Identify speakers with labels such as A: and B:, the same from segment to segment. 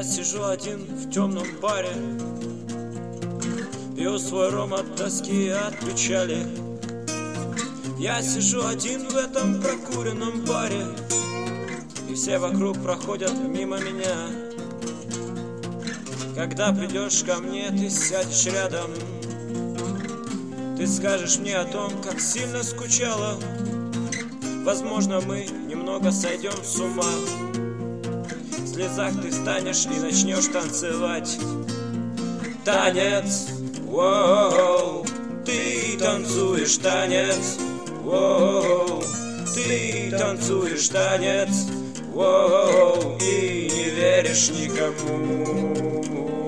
A: сижу один в темном баре, пью свой ром от тоски и от печали. Я сижу один в этом прокуренном баре, и все вокруг проходят мимо меня. Когда придешь ко мне, ты сядешь рядом, ты скажешь мне о том, как сильно скучала. Возможно, мы немного сойдем с ума. В слезах ты станешь и начнешь танцевать. Танец, воу, ты танцуешь танец, воу, ты танцуешь танец, воу, и не веришь никому.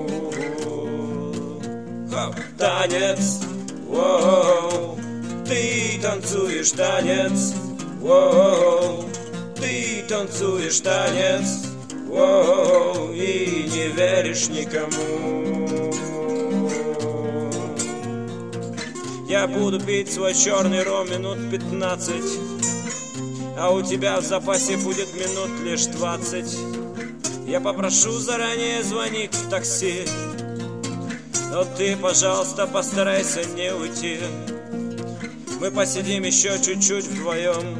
A: Танец, воу, ты танцуешь танец, воу, ты танцуешь танец, воу, и не веришь никому. Я буду пить свой черный ром минут 15, а у тебя в запасе будет минут лишь 20. Я попрошу заранее звонить в такси, но ты, пожалуйста, постарайся не уйти. Мы посидим еще чуть-чуть вдвоем,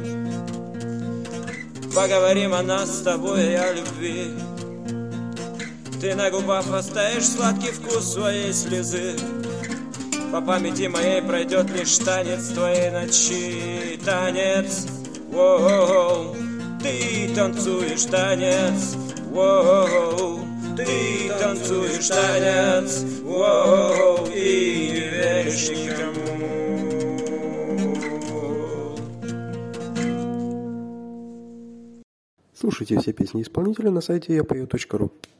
A: поговорим о нас с тобой и о любви. Ты на губах оставишь сладкий вкус своей слезы. По памяти моей пройдет лишь танец твоей ночи. Танец, воу, ты танцуешь танец, воу, ты танцуешь танец, воу, и не веришь никому.
B: Слушайте все песни исполнителя на сайте yapою.ru.